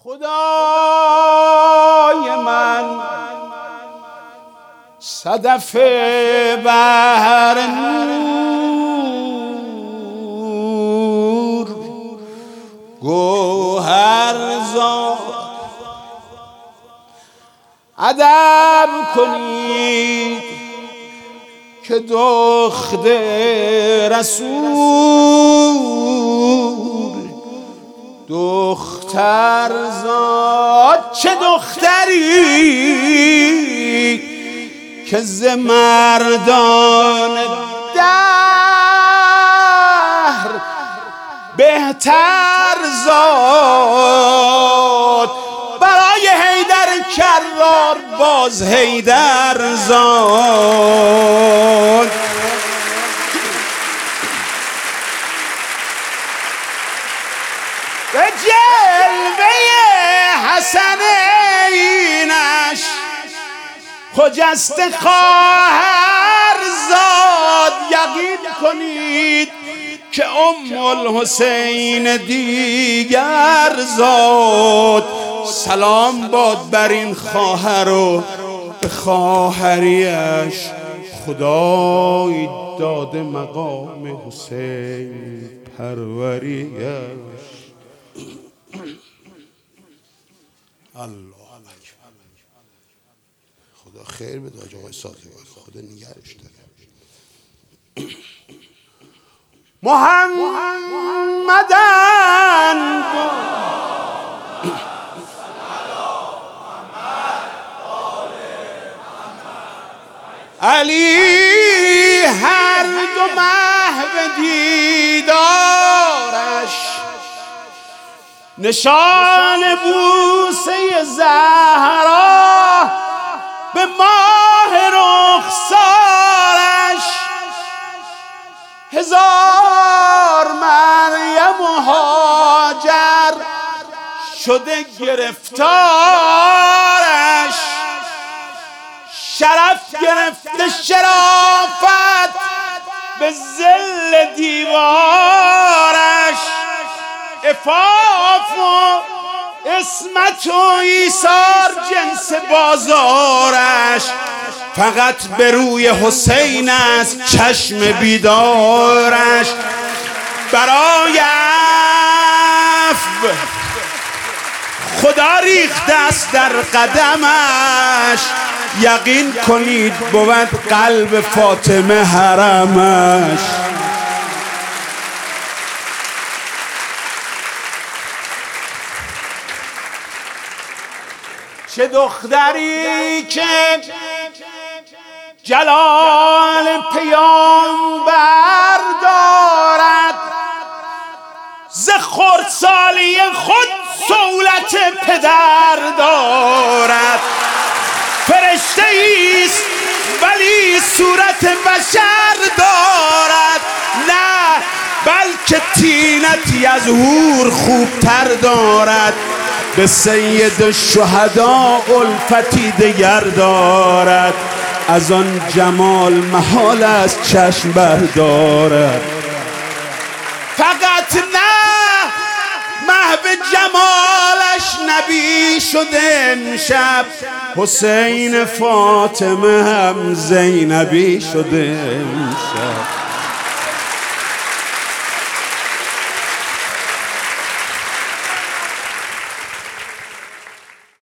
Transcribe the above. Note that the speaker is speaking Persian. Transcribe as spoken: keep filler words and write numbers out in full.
خدای من صدف بحر نور گوهرزاد ادب کنید که دخت رسول دختر زاد. چه دختری که ز مردان دهر بهتر زاد. برای حیدر کرار باز حیدر زاد. به جلوه حسنینش خجسته خواهر زاد. یقین کنید که ام الحسین دیگر زاد. سلام باد بر این خواهر و به خواهریش خدای داده مقام حسین پروریش. الله اکبر. خدا خیر بده حاج آقای صادقی، خدا نگهش داره. محمدن علی هر دو محو دیدارش نشان بوسه زهرا به ماه رخسارش. هزار مریم و هاجر شده گرفتارش. شرف گرفته شرافت به ذل دیوارش. عفاف و عصمت و ایثار جنس بازارش. فقط به روی حسین است چشم بیدارش. برای عفو خدا ریخته است در قدمش. یقین کنید بود قلب فاطمه حرمش. چه دختری که جلال پیامبر دارد، ز خردسالی خود صولت پدر دارد. فرشته ایست ولی صورت بشر دارد، نه بلکه طینتی از حور خوبتر دارد. به سید الشهدا الفتی دگر دارد، از آن جمال محال از چشم بردارد. فقط نه محو جمالش نبی شده امشب، حسین فاطمه هم زینبی شده امشب.